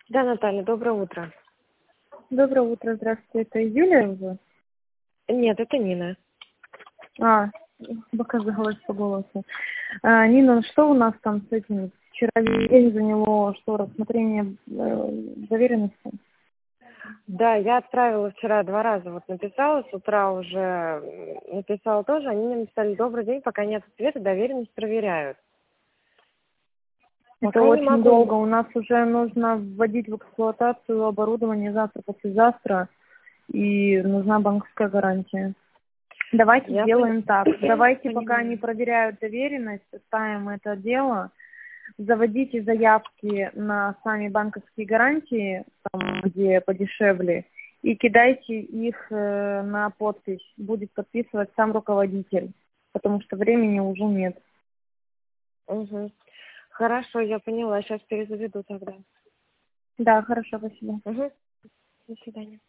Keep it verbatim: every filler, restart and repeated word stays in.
Да, Наталья, доброе утро. Доброе утро, здравствуйте. Это Юлия уже? Нет, это Нина. А, показалось по голосу. А, Нина, что у нас там с этим? Вчера день заняло, что, рассмотрение э, доверенности? Да, я отправила вчера два раза, вот написала, с утра уже м, написала тоже, они мне написали: добрый день, пока нет ответа, доверенность проверяют. Это Пока не очень могу. долго. У нас уже нужно вводить в эксплуатацию оборудование завтра, послезавтра, и нужна банковская гарантия. Давайте Я пон- сделаем так. Давайте, пока они понимаю. проверяют доверенность, ставим это дело. Заводите заявки на сами банковские гарантии, там, где подешевле, и кидайте их э, на подпись. Будет подписывать сам руководитель, потому что времени уже нет. Угу. Хорошо, я поняла, сейчас перезаведу тогда. Да, хорошо, спасибо. Угу. До свидания.